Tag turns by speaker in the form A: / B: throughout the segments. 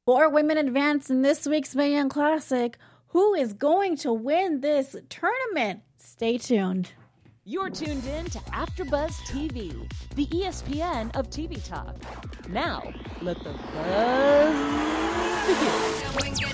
A: Four women advance in this week's Mae Young Classic. Who is going to win this tournament? Stay tuned.
B: You're tuned in to AfterBuzz TV, the ESPN of TV talk. Now, let the buzz begin.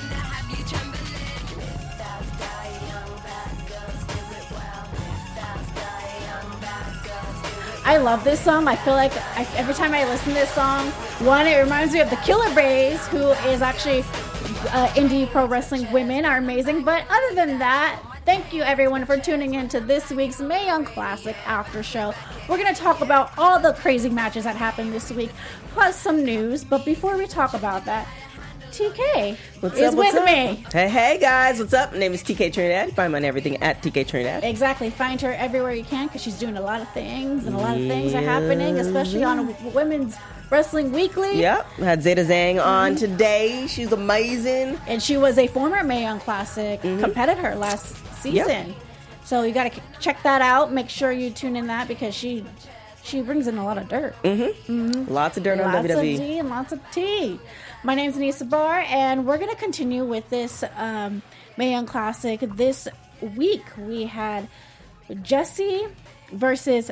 A: I love this song. I feel like every time I listen to this song, one, it reminds me of the Killer Bays, who is actually indie pro wrestling women, are amazing. But other than that, thank you everyone for tuning in to this week's Mae Young Classic After Show. We're going to talk about all the crazy matches that happened this week, plus some news. But before we talk about that, TK is with me.
C: Hey guys, what's up? My name is TK Trinidad. Find me on everything at TK Trinidad.
A: Exactly. Find her everywhere you can because she's doing a lot of things, and a lot of things are happening, especially on Women's Wrestling Weekly.
C: Yep. Had Zeta Zhang on today. She's amazing.
A: And she was a former Mae Young Classic competitor last season. Yep. So you got to check that out. Make sure you tune in that because she brings in a lot of dirt.
C: Lots of dirt on WWE.
A: Lots of D and lots of T. My name's Anissa Barr, and we're going to continue with this Mae Young Classic. This week we had Jessie versus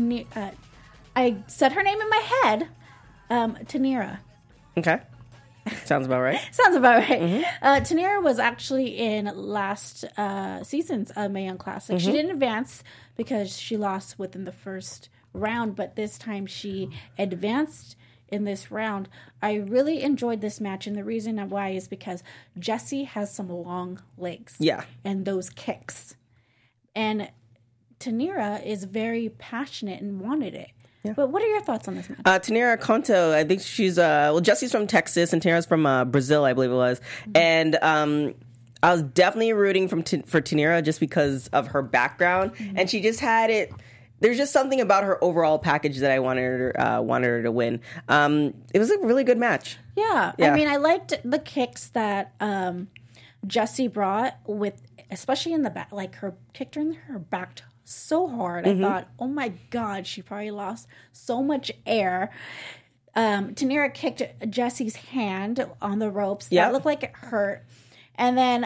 A: I said her name in my head, Tanira.
C: Okay. Sounds about right.
A: Sounds about right. Tanira was actually in last season's Mae Young Classic. She didn't advance because she lost within the first round, but this time she advanced in this round. I really enjoyed this match, and the reason why is because Jessie has some long legs.
C: Yeah.
A: And those kicks. And Tanira is very passionate and wanted it. Yeah. But what are your thoughts on this match?
C: Tanira Conto, I think she's, Jessie's from Texas, and Tanira's from Brazil, I believe it was. And I was definitely rooting for Tanira just because of her background. And she just had it. There's just something about her overall package that I wanted her to win. It was a really good match.
A: Yeah. I mean, I liked the kicks that Jessie brought, especially in the back. Like, her kicked her in her back so hard. I thought, oh my God, she probably lost so much air. Tanira kicked Jessie's hand on the ropes. That looked like it hurt. And then,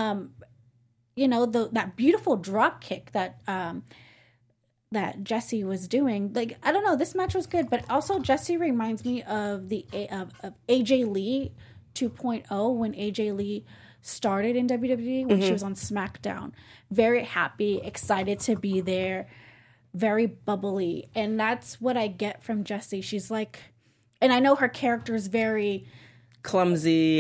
A: that beautiful drop kick that Jessie was doing. Like, I don't know, this match was good, but also Jessie reminds me of of AJ Lee 2.0 when AJ Lee started in WWE when she was on SmackDown. Very happy, excited to be there, very bubbly. And that's what I get from Jessie. She's like, and I know her character is very
C: clumsy,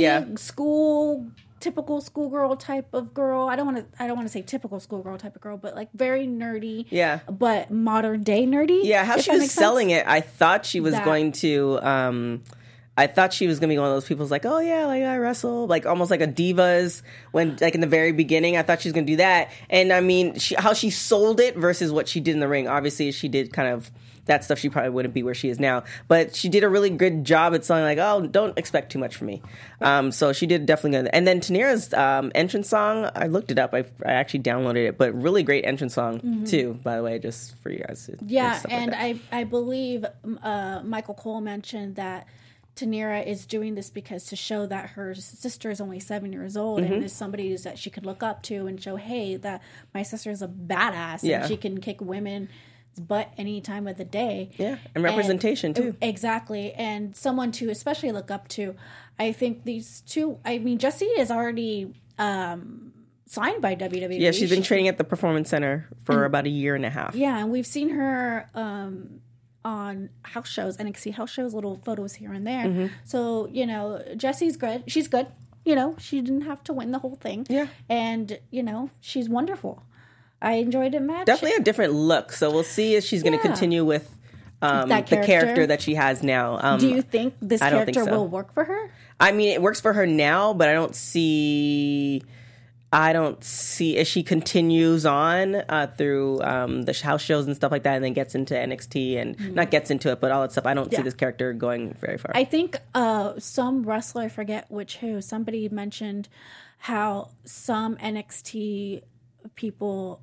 A: typical schoolgirl type of girl. I don't want to say typical schoolgirl type of girl, but like very nerdy.
C: Yeah.
A: But modern day nerdy.
C: Yeah, how she was selling it, I thought she was going to be one of those people who's like, oh yeah, like I wrestle, like almost like a Divas when like in the very beginning. I thought she was going to do that. And I mean, how she sold it versus what she did in the ring. Obviously, she did kind of that stuff. She probably wouldn't be where she is now, but she did a really good job at selling like, oh, don't expect too much from me. So she did definitely good. And then Tanira's entrance song, I looked it up. I actually downloaded it, but really great entrance song too, by the way, just for you guys.
A: And I believe Michael Cole mentioned that Tanira is doing this because to show that her sister is only 7 years old and is somebody that she could look up to and show, hey, that my sister is a badass and she can kick women's butt any time of the day. Yeah,
C: and representation too.
A: Exactly, and someone to especially look up to. I think these two, I mean, Jessie is already signed by WWE.
C: Yeah, she's been training at the Performance Center for about a year and a half.
A: Yeah, and we've seen her on house shows, NXT house shows, little photos here and there. So, Jessie's good. She's good. She didn't have to win the whole thing. Yeah. And, she's wonderful. I enjoyed the match.
C: Definitely a different look. So we'll see if she's going to continue with the character that she has now.
A: Do you think this character will work for her?
C: I mean, it works for her now, but I don't see as she continues on through the house shows and stuff like that, and then gets into NXT and not gets into it, but all that stuff. I don't see this character going very far.
A: I think some wrestler, I forget who, somebody mentioned how some NXT people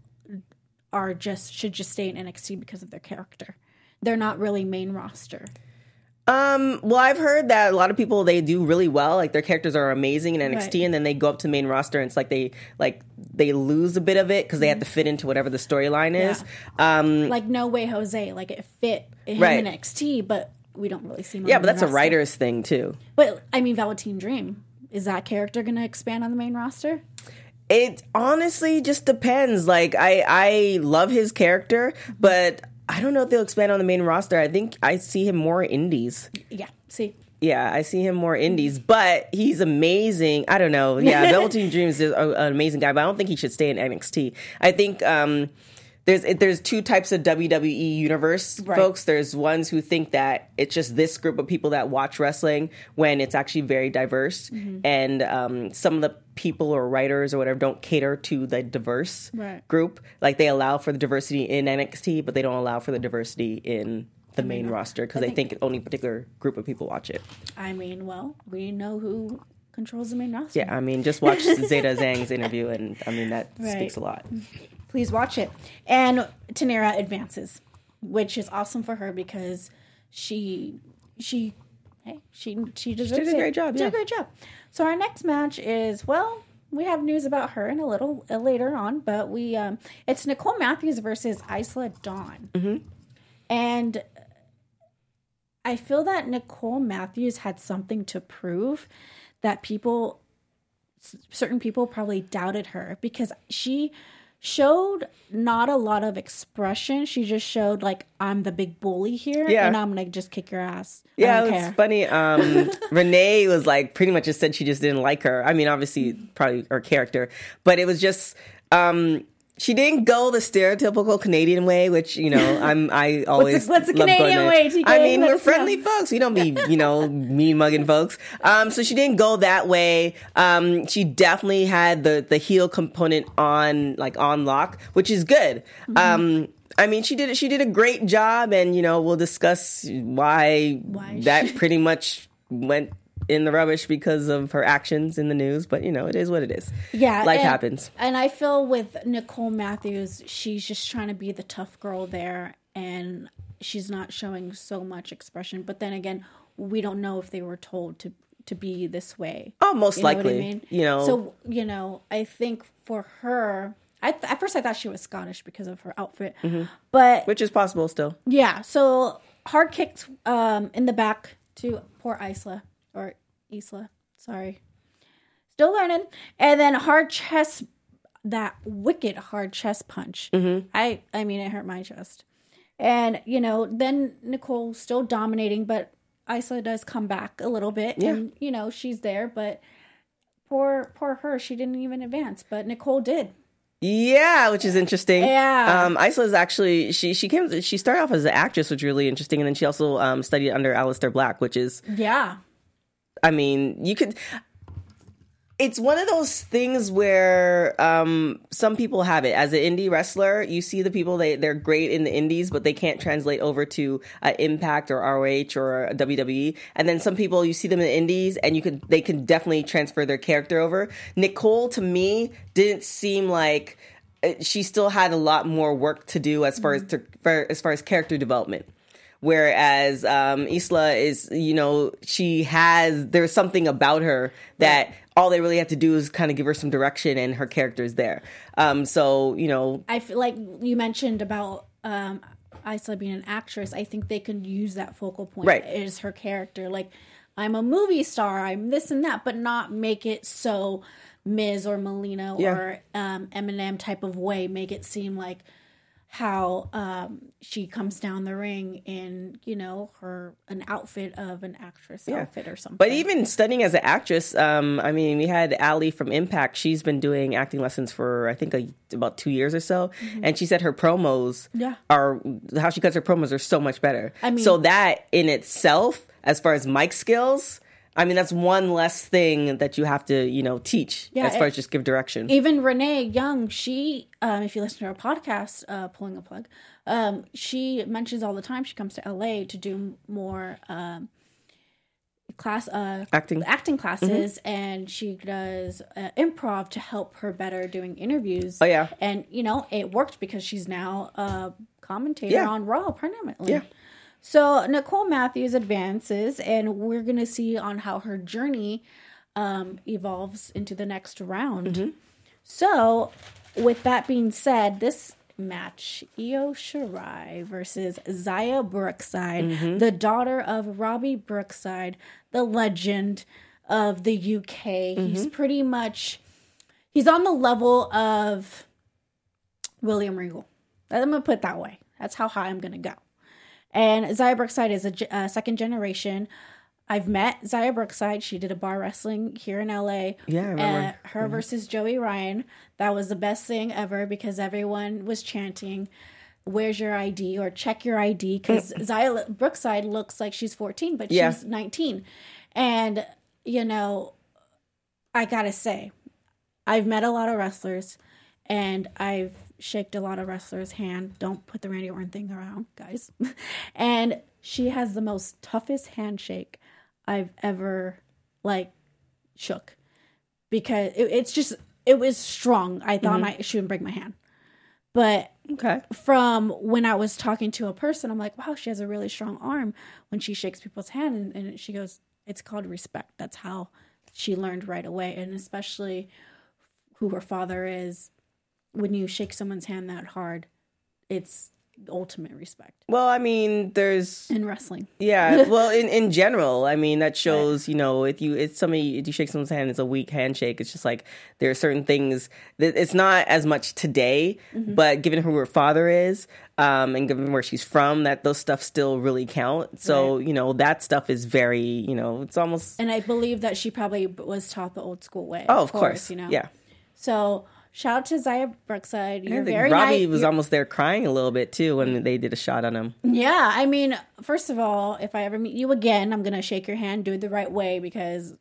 A: should just stay in NXT because of their character. They're not really main roster.
C: Well, I've heard that a lot of people, they do really well. Like, their characters are amazing in NXT, and then they go up to the main roster, and it's like they lose a bit of it because they have to fit into whatever the storyline is.
A: Like No Way Jose, like it fit him in NXT, but we don't really see him.
C: Yeah, but that's a writer's thing too.
A: But I mean, Velveteen Dream, is that character going to expand on the main roster?
C: It honestly just depends. Like, I love his character, but I don't know if they'll expand on the main roster. I think I see him more indies.
A: Yeah, see.
C: Yeah, I see him more indies, but he's amazing. I don't know. Yeah, Velveteen Dream is an amazing guy, but I don't think he should stay in NXT. I think there's two types of WWE universe folks. There's ones who think that it's just this group of people that watch wrestling when it's actually very diverse, and some of the people or writers or whatever don't cater to the diverse group. Like, they allow for the diversity in NXT, but they don't allow for the diversity in the main roster because they think only a particular group of people watch it.
A: I mean, well, we know who controls the main roster.
C: Yeah, I mean, just watch Zeta Zhang's interview, and I mean, that speaks a lot.
A: Please watch it. And Tanera advances, which is awesome for her because she deserves it. She did a great job. Did a great job. So our next match is, well, we have news about her in a little later on, but it's Nicole Matthews versus Isla Dawn. Mm-hmm. And I feel that Nicole Matthews had something to prove that certain people probably doubted her, because she showed not a lot of expression. She just showed, like, I'm the big bully here, and I'm gonna just kick your ass.
C: Yeah, it was funny. Renee was like, pretty much just said she just didn't like her. I mean, obviously, probably her character, but it was just she didn't go the stereotypical Canadian way, which, you know, I always
A: what's the Canadian way? TK?
C: I mean, we're friendly folks. We don't be, you know, mean mugging folks. So she didn't go that way. She definitely had the heel component on lock, which is good. Mm-hmm. I mean, she did a great job, and, you know, we'll discuss why that pretty much went in the rubbish because of her actions in the news, but, you know, it is what it is.
A: Yeah.
C: Life happens.
A: And I feel with Nicole Matthews, she's just trying to be the tough girl there, and she's not showing so much expression. But then again, we don't know if they were told to be this way.
C: Oh, most likely.
A: What I mean?
C: You know.
A: So, you know, I think for her, at first I thought she was Scottish because of her outfit, but
C: which is possible still.
A: Yeah. So hard kicked in the back to poor Isla. Or Isla, sorry. Still learning. And then that wicked hard chest punch. Mm-hmm. I mean, it hurt my chest. And, you know, then Nicole still dominating, but Isla does come back a little bit. Yeah. And, you know, she's there, but poor her, she didn't even advance. But Nicole did.
C: Yeah, which is interesting.
A: Yeah.
C: Isla is actually, she started off as an actress, which is really interesting. And then she also studied under Aleister Black, which is...
A: Yeah.
C: I mean, it's one of those things where some people have it. As an indie wrestler, you see the people, they're great in the indies, but they can't translate over to Impact or ROH or a WWE. And then some people, you see them in the indies, and they can definitely transfer their character over. Nicole, to me, didn't seem like she still had a lot more work to do as far as character development. Whereas Isla is, you know, there's something about her that all they really have to do is kind of give her some direction, and her character is there. So, you know. I
A: feel like you mentioned about Isla being an actress. I think they can use that focal point as her character. Like, I'm a movie star, I'm this and that, but not make it so Miz or Melina or Eminem type of way. Make it seem like how she comes down the ring in, you know, an outfit of an actress outfit or something.
C: But even studying as an actress, I mean, we had Ali from Impact. She's been doing acting lessons for, I think, about 2 years or so. Mm-hmm. And she said her promos how she cuts her promos are so much better. I mean, so that in itself, as far as mic skills, I mean, that's one less thing that you have to, you know, teach as far as just give direction.
A: Even Renee Young, she, if you listen to her podcast, Pulling a Plug, she mentions all the time she comes to LA to do more acting classes, and she does improv to help her better doing interviews.
C: Oh, yeah.
A: And, you know, it worked because she's now a commentator on Raw permanently.
C: Yeah.
A: So Nicole Matthews advances, and we're going to see on how her journey evolves into the next round. So, with that being said, this match, Io Shirai versus Zaya Brookside, the daughter of Robbie Brookside, the legend of the UK. He's pretty much, he's on the level of William Regal. I'm going to put it that way. That's how high I'm going to go. And Zaya Brookside is a second generation. I've met Zaya Brookside. She did a bar wrestling here in LA.
C: Yeah, I remember.
A: Her versus Joey Ryan. That was the best thing ever because everyone was chanting, "Where's your ID?" or "Check your ID," because Zaya Brookside looks like she's 14, but she's 19. And, you know, I gotta say, I've met a lot of wrestlers, and I've shaked a lot of wrestlers' hand. Don't put the Randy Orton thing around, guys. And she has the most toughest handshake I've ever shook, because it was strong. I thought I shouldn't break my hand, but from when I was talking to a person, I'm like, wow, she has a really strong arm when she shakes people's hand, and she goes, it's called respect. That's how she learned right away, and especially who her father is. When you shake someone's hand that hard, it's ultimate respect.
C: Well, I mean, there's
A: in wrestling.
C: Yeah. Well, in general, I mean, that shows, you know, if you shake someone's hand, it's a weak handshake. It's just like there are certain things that it's not as much today, but given who her father is, and given where she's from, that those stuff still really count. So, you know, that stuff is very, you know, it's almost.
A: And I believe that she probably was taught the old school way.
C: Oh, of course.
A: You know.
C: Yeah.
A: So. Shout out to Zaya Brookside. You're
C: very Robbie was almost there crying a little bit too when they did a shot on him.
A: Yeah, I mean, first of all, if I ever meet you again, I'm gonna shake your hand, do it the right way, because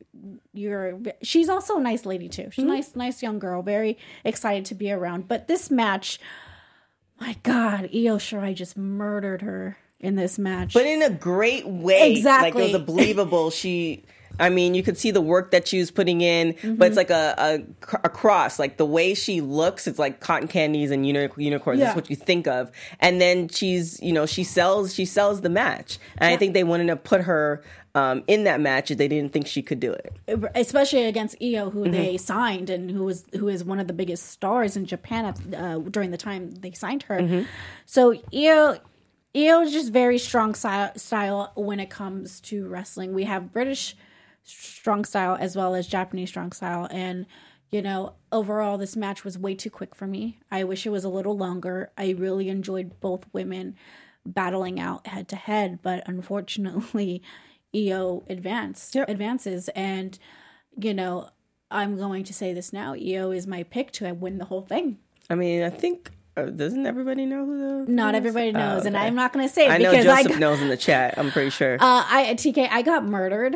A: she's also a nice lady too. She's a nice young girl, very excited to be around. But this match, my God, Io Shirai just murdered her in this match,
C: but in a great way.
A: Exactly,
C: like it was a believable. I mean, you could see the work that she was putting in, but it's like a cross. Like the way she looks, it's like cotton candies and unicorns. That's what you think of. And then she sells the match. And I think they wanted to put her in that match if they didn't think she could do it.
A: Especially against Io, who they signed and who is one of the biggest stars in Japan during the time they signed her. So Io is just very strong style when it comes to wrestling. We have British strong style as well as Japanese strong style, and you know, overall this match was way too quick for me. I wish it was a little longer. I really enjoyed both women battling out head to head, but unfortunately Io advances, and you know, I'm going to say this now, Io is my pick to win the whole thing. I
C: mean, I think doesn't everybody know who the?
A: Not everybody knows, and I'm not going to say it.
C: I know Joseph knows in the chat. I'm pretty sure.
A: I got murdered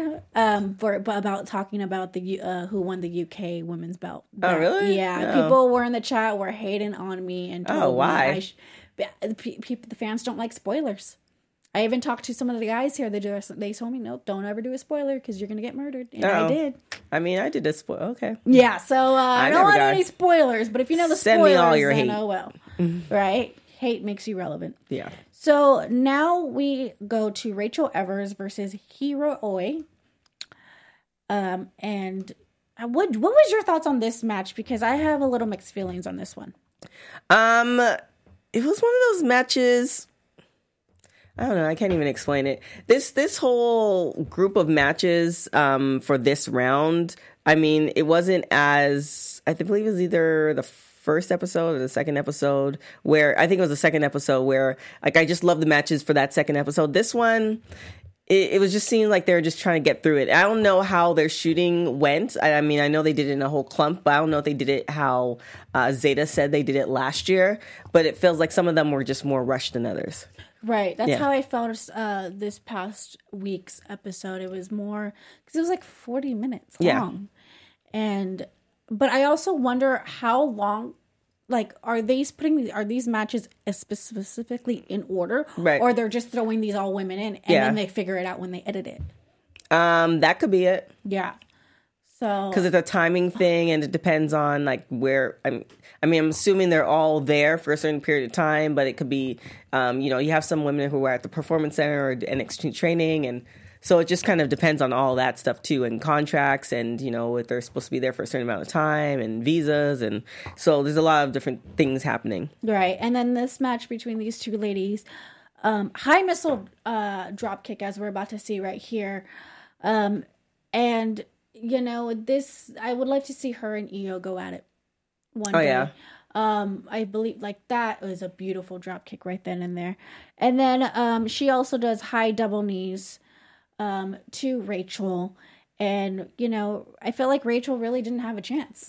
A: about talking about the who won the UK women's belt.
C: Oh, really?
A: Yeah, people were in the chat were hating on me and told
C: why?
A: The fans don't like spoilers. I even talked to some of the guys here. They told me, nope, don't ever do a spoiler because you're going to get murdered. And I did.
C: I mean, I did a spoiler. Okay.
A: Yeah, so I don't want any spoilers, but if you know the spoilers,
C: me all your hate.
A: Oh well. Right? Hate makes you relevant.
C: Yeah.
A: So now we go to Rachel Evers versus Hiro Oi. And what was your thoughts on this match? Because I have a little mixed feelings on this one.
C: It was one of those matches. I don't know. I can't even explain it. This whole group of matches for this round, I mean, it wasn't as, I believe it was either the first episode or the second episode where, I think it was the second episode where, like, I just love the matches for that second episode. This one, it was just seemed like they were just trying to get through it. I don't know how their shooting went. I mean, I know they did it in a whole clump, but I don't know if they did it how Zeta said they did it last year. But it feels like some of them were just more rushed than others.
A: Right. That's how I felt this past week's episode. It was more, because it was like 40 minutes long. But I also wonder how long, like, are these matches specifically in order?
C: Right.
A: Or they're just throwing these all women in and then they figure it out when they edit it?
C: That could be it.
A: Yeah. So
C: because it's a timing thing, and it depends on like where I'm assuming they're all there for a certain period of time, but it could be, you have some women who are at the Performance Center or NXT training, and so it just kind of depends on all that stuff too, and contracts, and if they're supposed to be there for a certain amount of time, and visas, and so there's a lot of different things happening.
A: Right, and then this match between these two ladies, high missile drop kick, as we're about to see right here, and this I would like to see her and Io go at it one day.
C: Yeah.
A: I believe like that was a beautiful drop kick right then and there, and then she also does high double knees to Rachel, and I feel like Rachel really didn't have a chance.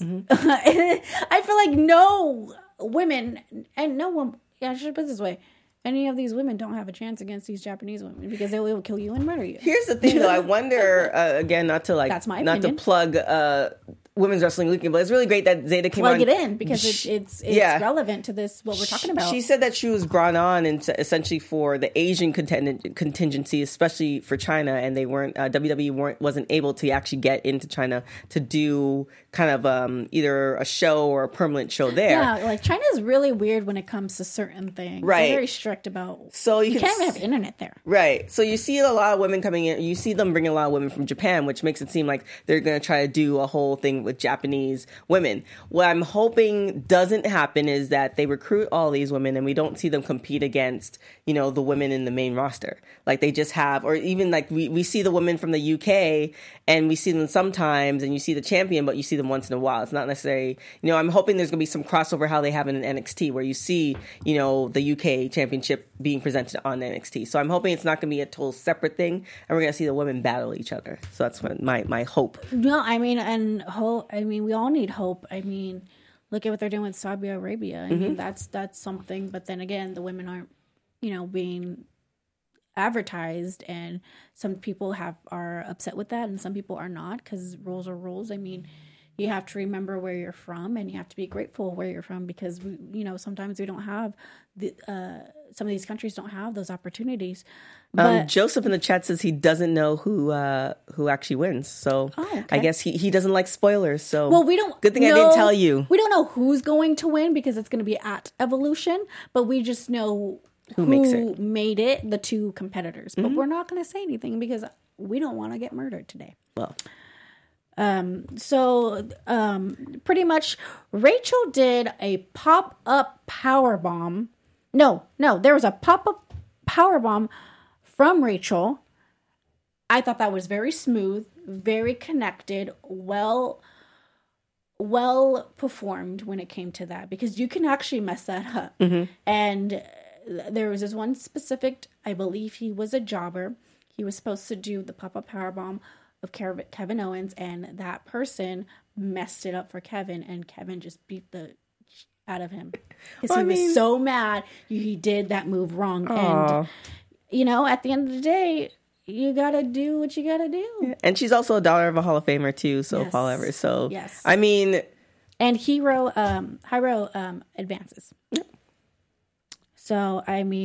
A: I feel like no women, and no one, I should put it this way, any of these women don't have a chance against these Japanese women because they will kill you and murder you.
C: Here's the thing, though. I wonder, again, not to
A: That's my
C: not
A: opinion.
C: to plug women's wrestling weekend, but it's really great that Zeta came
A: Plug
C: on.
A: it in because it's relevant to this what we're talking about.
C: She said that she was brought on essentially for the Asian contingency, especially for China, and they weren't WWE wasn't able to actually get into China to do kind of either a show or a permanent show there.
A: Yeah, like China is really weird when it comes to certain things.
C: Right.
A: They're very strict about.
C: So you
A: can't even have internet there.
C: Right. So you see a lot of women coming in. You see them bringing a lot of women from Japan, which makes it seem like they're going to try to do a whole thing with Japanese women. What I'm hoping doesn't happen is that they recruit all these women and we don't see them compete against, the women in the main roster. Like they just have, or even like we see the women from the UK and we see them sometimes and you see the champion, but you see them once in a while. It's not necessarily, I'm hoping there's going to be some crossover how they have in an NXT where you see, the UK championship being presented on NXT. So I'm hoping it's not going to be a total separate thing and we're going to see the women battle each other. So that's my hope.
A: No, we all need hope. Look at what they're doing with Saudi Arabia. That's something. But then again, the women aren't, being advertised, and some people are upset with that, and some people are not because rules are rules. You have to remember where you're from, and you have to be grateful where you're from because sometimes we don't have some of these countries don't have those opportunities. But
C: Joseph in the chat says he doesn't know who actually wins. So
A: okay.
C: I guess he doesn't like spoilers. So
A: we don't.
C: Good thing I didn't tell you.
A: We don't know who's going to win because it's going to be at Evolution, but we just know who made it, the two competitors. But we're not going to say anything because we don't want to get murdered today.
C: Well.
A: Pretty much Rachel did a pop-up power bomb. No, there was a pop-up power bomb from Rachel. I thought that was very smooth, very connected, well performed when it came to that because you can actually mess that up. And there was this one specific, I believe he was a jobber. He was supposed to do the pop-up power bomb of Kevin Owens, and that person messed it up for Kevin, and Kevin just beat the out of him because he was so mad he did that move wrong.
C: Aww.
A: And at the end of the day, you gotta do what you gotta do.
C: And she's also a daughter of a Hall of Famer too, so
A: Yes.
C: Paul Evers. So
A: Yes.
C: and
A: Hiro advances.
C: Yep.
A: So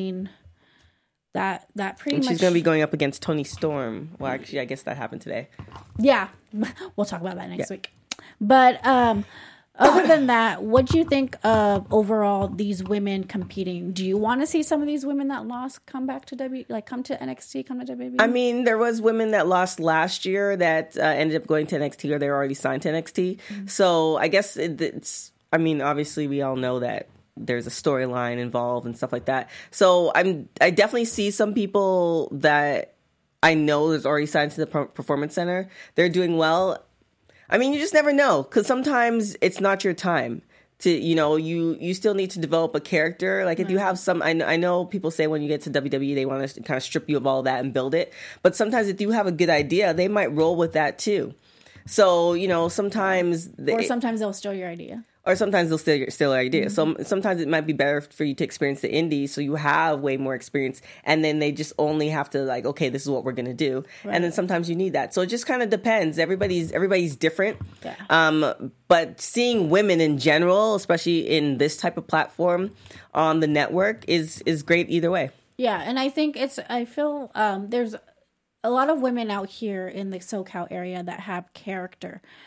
A: that pretty much.
C: She's going to be going up against Toni Storm. Well, actually, I guess that happened today.
A: Yeah, we'll talk about that next week. But other than that, what do you think of overall these women competing? Do you want to see some of these women that lost come back to come to NXT, come to WWE?
C: There was women that lost last year that ended up going to NXT or they were already signed to NXT. So I guess it's. Obviously, we all know that there's a storyline involved and stuff like that. So I definitely see some people that I know is already signed to the Performance Center. They're doing well. You just never know because sometimes it's not your time to, you still need to develop a character. Like if you have some, I know people say when you get to WWE, they want to kind of strip you of all that and build it. But sometimes if you have a good idea, they might roll with that too. So, sometimes.
A: Or sometimes they'll steal your idea.
C: Or sometimes they'll steal your idea. So sometimes it might be better for you to experience the indies so you have way more experience. And then they just only have to okay, this is what we're going to do. Right. And then sometimes you need that. So it just kind of depends. Everybody's different. Yeah. But seeing women in general, especially in this type of platform on the network is great either way.
A: Yeah. And I think I feel there's a lot of women out here in the SoCal area that have character.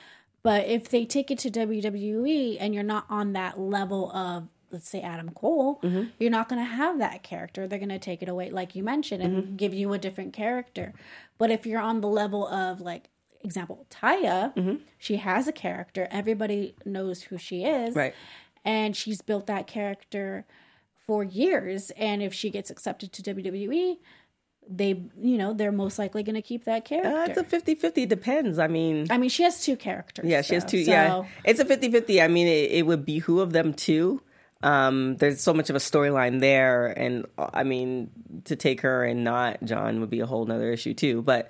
A: But if they take it to WWE and you're not on that level of, let's say, Adam Cole, you're not going to have that character. They're going to take it away, like you mentioned, and give you a different character. But if you're on the level of, like, example, Taya, she has a character. Everybody knows who she is.
C: Right.
A: And she's built that character for years. And if she gets accepted to WWE, they're most likely going to keep that character.
C: It's a 50-50. It depends. I mean,
A: she has two characters.
C: Yeah, she has two. So. Yeah, it's a 50-50. I mean, it would behoove them too. There's so much of a storyline there, and I mean, to take her and not John would be a whole nother issue too. But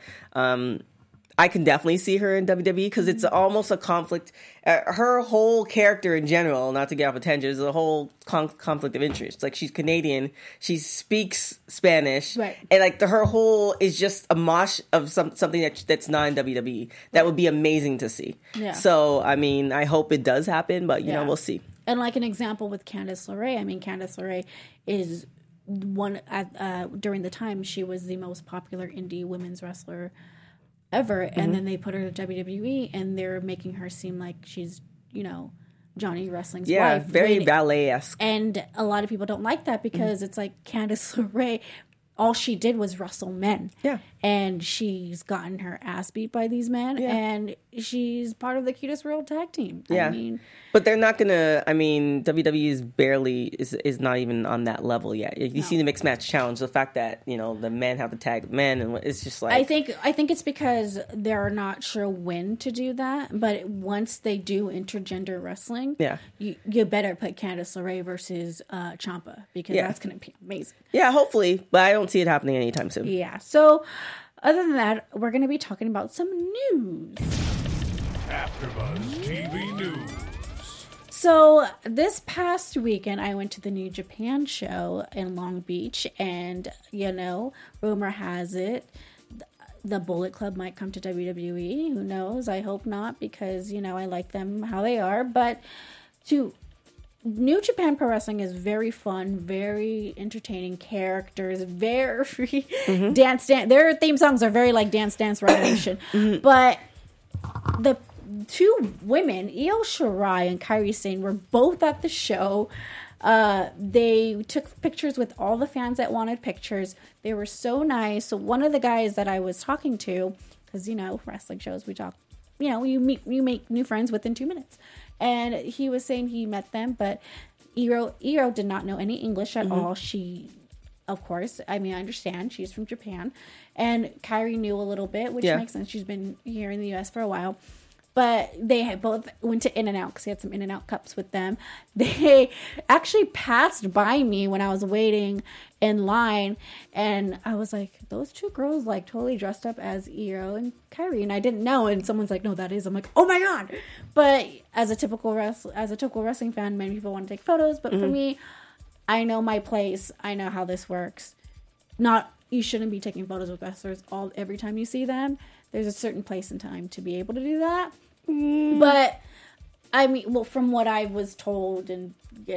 C: I can definitely see her in WWE because it's almost a conflict. Her whole character in general, not to get off a tangent, is a whole conflict of interest. Like, she's Canadian, she speaks Spanish,
A: right?
C: And like her whole is just a mosh of something that's not in WWE. That would be amazing to see. Yeah. So I mean, I hope it does happen, but you know, we'll see.
A: And like an example with Candice LeRae, I mean, Candice LeRae is one during the time she was the most popular indie women's wrestler ever, and then they put her to WWE, and they're making her seem like she's, Johnny Wrestling's wife.
C: Yeah, very ballet-esque.
A: And a lot of people don't like that because it's like Candice LeRae, all she did was wrestle men. Yeah. And she's gotten her ass beat by these men, and she's part of the Cutest World Tag Team.
C: Yeah.
A: I mean,
C: but they're not gonna. I mean, WWE is barely is not even on that level yet. You see the mixed match challenge, the fact that the men have to tag men, and it's just like
A: I think it's because they're not sure when to do that. But once they do intergender wrestling, you better put Candice LeRae versus Ciampa because that's gonna be amazing.
C: Yeah, hopefully, but I don't see it happening anytime soon.
A: Yeah. So, other than that, we're gonna be talking about some news.
D: AfterBuzz TV News.
A: So this past weekend, I went to the New Japan show in Long Beach, and rumor has it the Bullet Club might come to WWE. Who knows? I hope not, because I like them how they are. But New Japan Pro Wrestling is very fun, very entertaining characters, very dance. Their theme songs are very like Dance Revolution, but the two women, Io Shirai and Kairi Sane, were both at the show. They took pictures with all the fans that wanted pictures. They were so nice. So one of the guys that I was talking to, because wrestling shows, we talk, you make new friends within 2 minutes, and he was saying he met them, but Io did not know any English at all. She, of course, I understand she's from Japan, and Kairi knew a little bit, which makes sense. She's been here in the US for a while. But they had both went to In-N-Out because they had some In-N-Out cups with them. They actually passed by me when I was waiting in line. And I was like, those two girls like totally dressed up as Io and Kairi. And I didn't know. And someone's like, no, that is. I'm like, oh my God. But as a typical wrestling fan, many people want to take photos. But for me, I know my place. I know how this works. You shouldn't be taking photos with wrestlers every time you see them. There's a certain place and time to be able to do that. But from what I was told, and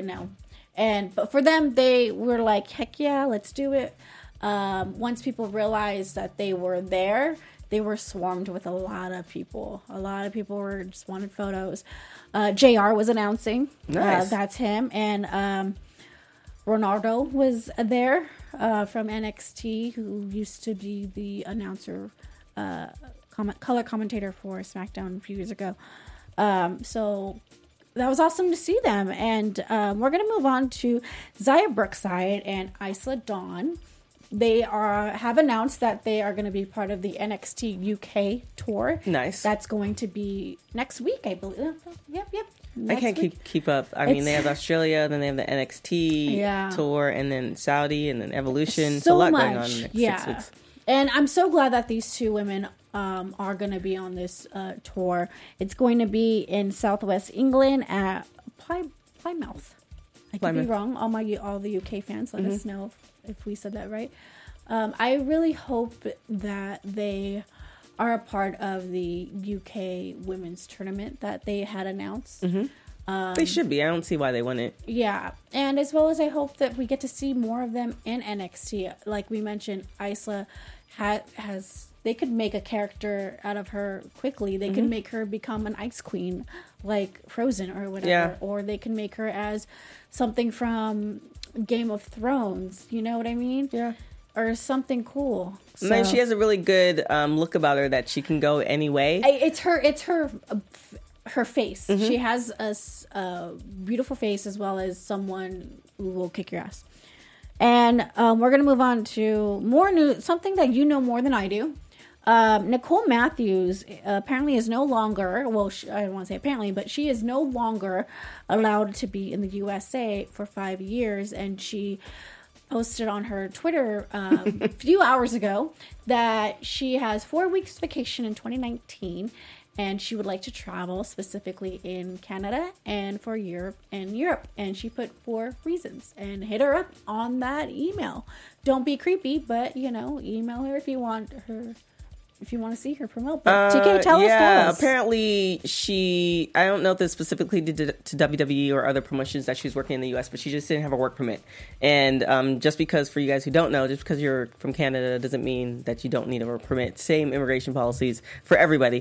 A: but for them, they were like, heck yeah, let's do it. Once people realized that they were there, they were swarmed with a lot of people. A lot of people just wanted photos. JR was announcing.
C: Nice.
A: That's him. And Ronaldo was there from NXT, who used to be the announcer, color commentator for SmackDown a few years ago. So that was awesome to see them. And we're going to move on to Zaya Brookside and Isla Dawn. They have announced that they are going to be part of the NXT UK tour.
C: Nice.
A: That's going to be next week, I believe. Yep.
C: I can't keep up. They have Australia, then they have the NXT tour, and then Saudi, and then Evolution.
A: So
C: a lot
A: much.
C: going on in the next 6 weeks.
A: And I'm so glad that these two women are going to be on this tour. It's going to be in Southwest England at Plymouth. I could be wrong. All the UK fans, let us know if we said that right. I really hope that they are a part of the UK women's tournament that they had announced.
C: They should be. I don't see why they wouldn't.
A: Yeah. And as well as I hope that we get to see more of them in NXT. Like we mentioned, Isla has they could make a character out of her quickly. They could make her become an ice queen like Frozen or whatever.
C: Yeah.
A: Or they can make her as something from Game of Thrones. You know what I mean?
C: Yeah.
A: Or something cool.
C: And then she has a really good look about her that she can go any way.
A: It's her face. She has a beautiful face as well as someone who will kick your ass. And we're going to move on to more news, something that you know more than I do. Nicole Matthews apparently is no longer, well, I don't want to say apparently, but she is no longer allowed to be in the USA for 5 years. And she posted on her Twitter a few hours ago that she has 4 weeks vacation in 2019 and she would like to travel specifically in Canada and for Europe. And she put 4 reasons and hit her up on that email. Don't be creepy, but email her if you want to see her promote. But TK, tell us.
C: Apparently I don't know if this specifically did to WWE or other promotions that she was working in the U.S., but she just didn't have a work permit. And just because, for you guys who don't know, just because you're from Canada doesn't mean that you don't need a work permit. Same immigration policies for everybody.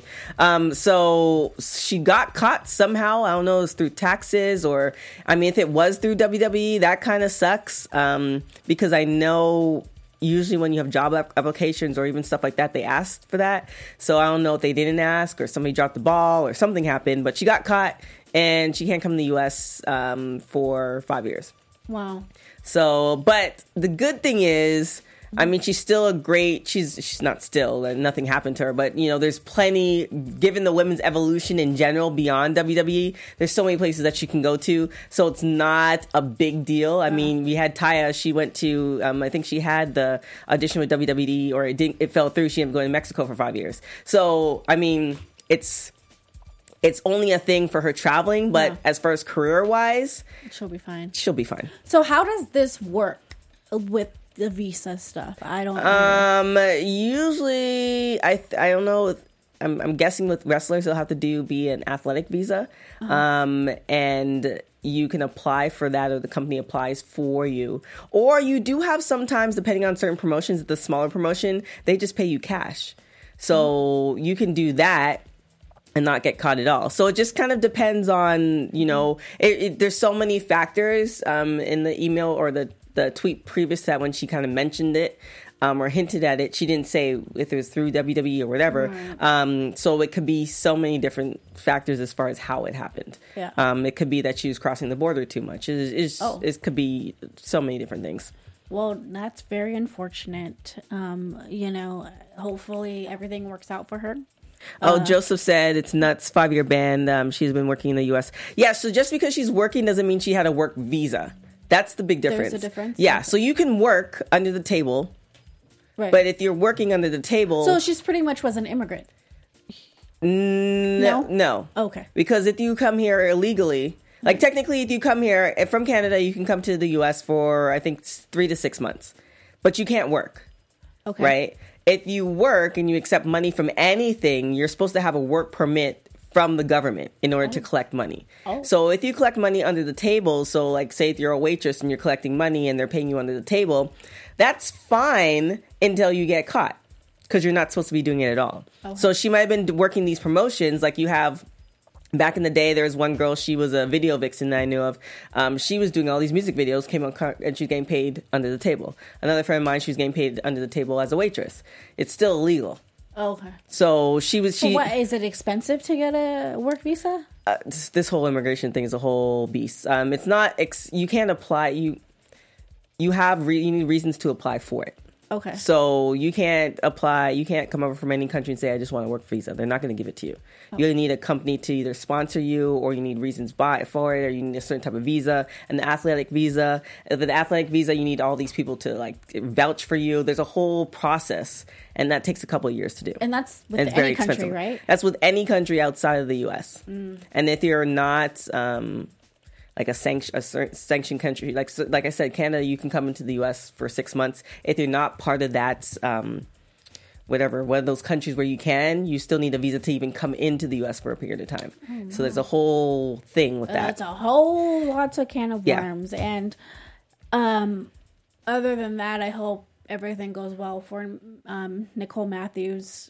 C: So she got caught somehow. I don't know, it was through taxes or, if it was through WWE, that kind of sucks. Because I know usually when you have job applications or even stuff like that, they asked for that. So I don't know if they didn't ask or somebody dropped the ball or something happened, but she got caught and she can't come to the U.S. For 5 years.
A: Wow.
C: So, but the good thing is, she's still she's not still, nothing happened to her, but there's plenty, given the women's evolution in general beyond WWE, there's so many places that she can go to. So it's not a big deal. We had Taya, she went to, I think she had the audition with WWE or it fell through. She ended up going to Mexico for 5 years. So, it's only a thing for her traveling, but as far as career wise,
A: she'll be fine.
C: So
A: how does this work with the visa stuff? I don't know.
C: Usually I don't know. I'm guessing with wrestlers they'll have to be an athletic visa. And you can apply for that or the company applies for you. Or you do have sometimes, depending on certain promotions, the smaller promotion, they just pay you cash. So you can do that and not get caught at all. So it just kind of depends on, there's so many factors in the email or the tweet previous to that when she kind of mentioned it or hinted at it. She didn't say if it was through WWE or whatever. Right. So it could be so many different factors as far as how it happened.
A: Yeah.
C: It could be that she was crossing the border too much. It could be so many different things.
A: Well, that's very unfortunate. Hopefully everything works out for her.
C: Joseph said it's nuts, 5-year ban. She's been working in the U.S. Yeah, so just because she's working doesn't mean she had a work visa. That's the big difference.
A: There's a difference?
C: Yeah, so you can work under the table,
A: right?
C: But if you're working under the table...
A: So she's pretty much was an immigrant?
C: No.
A: Okay.
C: Because if you come here illegally... Like, technically, if you come here from Canada, you can come to the U.S. for, I think, 3 to 6 months. But you can't work.
A: Okay.
C: Right? If you work and you accept money from anything, you're supposed to have a work permit from the government in order to collect money. So if you collect money under the table, so like say if you're a waitress and you're collecting money and they're paying you under the table, that's fine until you get caught because you're not supposed to be doing it at all. So she might have been working these promotions like you have. Back in the day, there was one girl, she was a video vixen that I knew of. She was doing all these music videos, came on, and she was getting paid under the table. Another friend of mine, she was getting paid under the table as a waitress. It's still illegal.
A: Okay.
C: So
A: what, is it expensive to get a work visa?
C: This whole immigration thing is a whole beast. It's not, you can't apply, you need reasons to apply for it.
A: Okay.
C: So you can't apply, you can't come over from any country and say, I just want a work visa. They're not going to give it to you. You need a company to either sponsor you or you need reasons for it or you need a certain type of visa. And the athletic visa, you need all these people to like vouch for you. There's a whole process and that takes a couple of years to do.
A: And that's with any country, right?
C: That's with any country outside of the U.S. And if you're not... like a sanctioned country, like I said, Canada, you can come into the U.S. for 6 months. If you're not part of that, one of those countries where you still need a visa to even come into the U.S. for a period of time. So there's a whole thing with that.
A: That's a whole lots of can of worms. And other than that, I hope everything goes well for Nicole Matthews.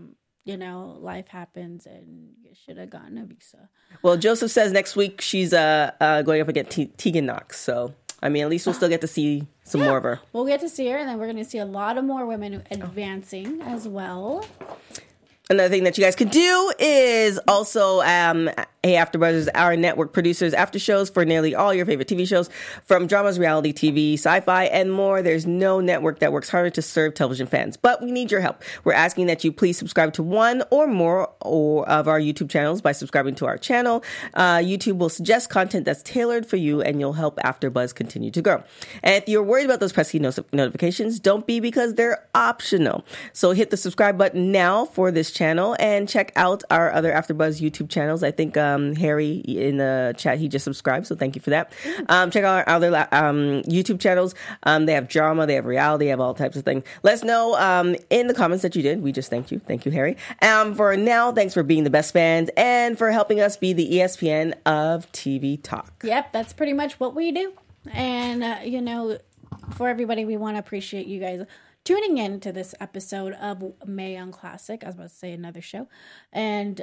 A: Life happens and you should have gotten a visa.
C: Well, Joseph says next week she's going up against Tegan Knox. So, I mean, at least we'll still get to see some more of her.
A: We'll get to see her, and then we're going to see a lot of more women advancing as well.
C: Another thing that you guys could do is also, Hey AfterBuzz is our network producers after shows for nearly all your favorite TV shows, from dramas, reality TV, sci-fi, and more. There's no network that works harder to serve television fans, but we need your help. We're asking that you please subscribe to one or more of our YouTube channels by subscribing to our channel. YouTube will suggest content that's tailored for you, and you'll help AfterBuzz continue to grow. And if you're worried about those pesky notifications, don't be, because they're optional. So hit the subscribe button now for this channel and check out our other AfterBuzz YouTube channels. I think Harry in the chat, he just subscribed, so thank you for that. Check out our other YouTube channels. They have drama, they have reality, they have all types of things. Let us know in the comments that you did. We just thank you. Thank you, Harry. For now, thanks for being the best fans and for helping us be the ESPN of TV Talk.
A: Yep, that's pretty much what we do. And, for everybody, we want to appreciate you guys tuning in to this episode of Mae Young Classic. I was about to say another show. And,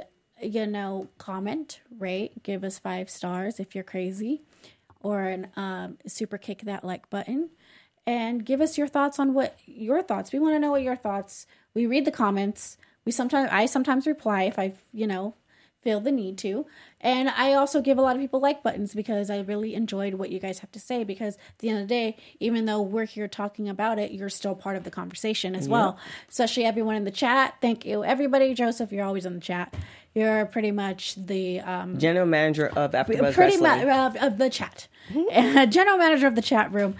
A: comment, rate, give us 5 stars if you're crazy, or super kick that like button, and give us your thoughts on what your thoughts. We want to know what your thoughts. We read the comments. I sometimes reply if I, feel the need to. And I also give a lot of people like buttons because I really enjoyed what you guys have to say, because at the end of the day, even though we're here talking about it, you're still part of the conversation as well. Especially everyone in the chat. Thank you, everybody. Joseph, you're always in the chat. You're pretty much the
C: general manager of AfterBuzz
A: pretty
C: Wrestling.
A: Of the chat. General manager of the chat room.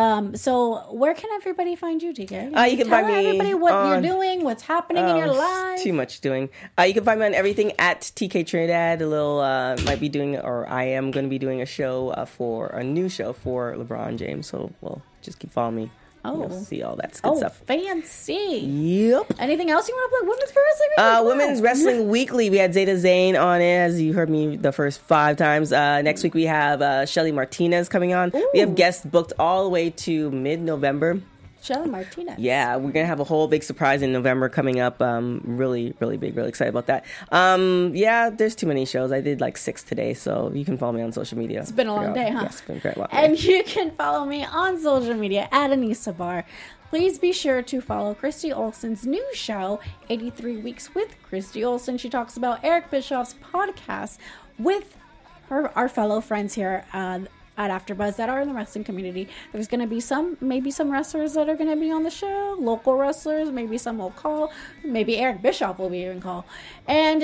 A: So where can everybody find you, TK?
C: You can find me
A: everybody what you're doing, what's happening in your life.
C: Too much doing. You can find me on everything at TK Trinidad. A little might be doing, or I am going to be doing a show for a new show for LeBron James. So just keep following me. You'll see all that good stuff.
A: Fancy.
C: Yep.
A: Anything else you want to plug? Women's Wrestling?
C: Women's Wrestling Weekly. We had Zeta Zane on it, as you heard me the first 5 times. Next week we have Shelly Martinez coming on. Ooh. We have guests booked all the way to mid-November.
A: Shelly Martinez.
C: Yeah, we're going to have a whole big surprise in November coming up. Really, really big, really excited about that. There's too many shows. I did like 6 today, so you can follow me on social media.
A: It's been a long day, huh?
C: Yeah, it's been a great long day.
A: And you can follow me on social media at Anissa Bar. Please be sure to follow Christy Olsen's new show, 83 Weeks with Christy Olsen. She talks about Eric Bischoff's podcast with our fellow friends here at AfterBuzz that are in the wrestling community. There's going to be maybe some wrestlers that are going to be on the show, local wrestlers, maybe some will call, maybe Eric Bischoff will be even call. And,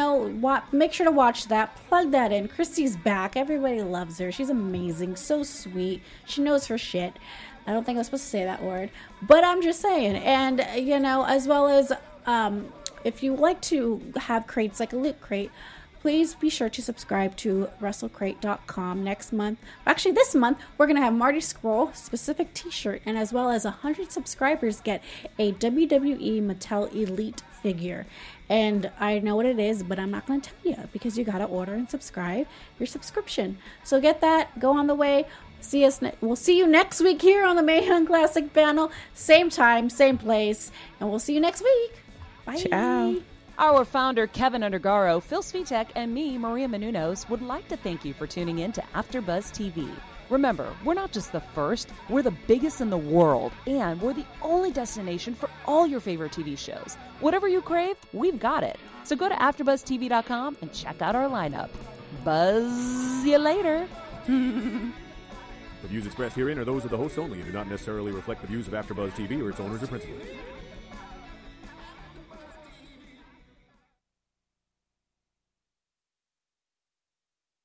A: make sure to watch that, plug that in. Christy's back. Everybody loves her. She's amazing, so sweet. She knows her shit. I don't think I was supposed to say that word, but I'm just saying. And, as well as if you like to have crates like a Loot Crate, please be sure to subscribe to WrestleCrate.com next month. Actually, this month, we're going to have Marty Scurll specific t-shirt, and as well as 100 subscribers get a WWE Mattel Elite figure. And I know what it is, but I'm not going to tell you because you got to order and subscribe your subscription. So get that. Go on the way. We'll see you next week here on the Mae Young Classic panel. Same time, same place. And we'll see you next week. Bye.
C: Ciao.
B: Our founder, Kevin Undergaro, Phil Svitek, and me, Maria Menounos, would like to thank you for tuning in to AfterBuzz TV. Remember, we're not just the first, we're the biggest in the world, and we're the only destination for all your favorite TV shows. Whatever you crave, we've got it. So go to AfterBuzzTV.com and check out our lineup. Buzz you later.
E: The views expressed herein are those of the hosts only and do not necessarily reflect the views of AfterBuzz TV or its owners or principals.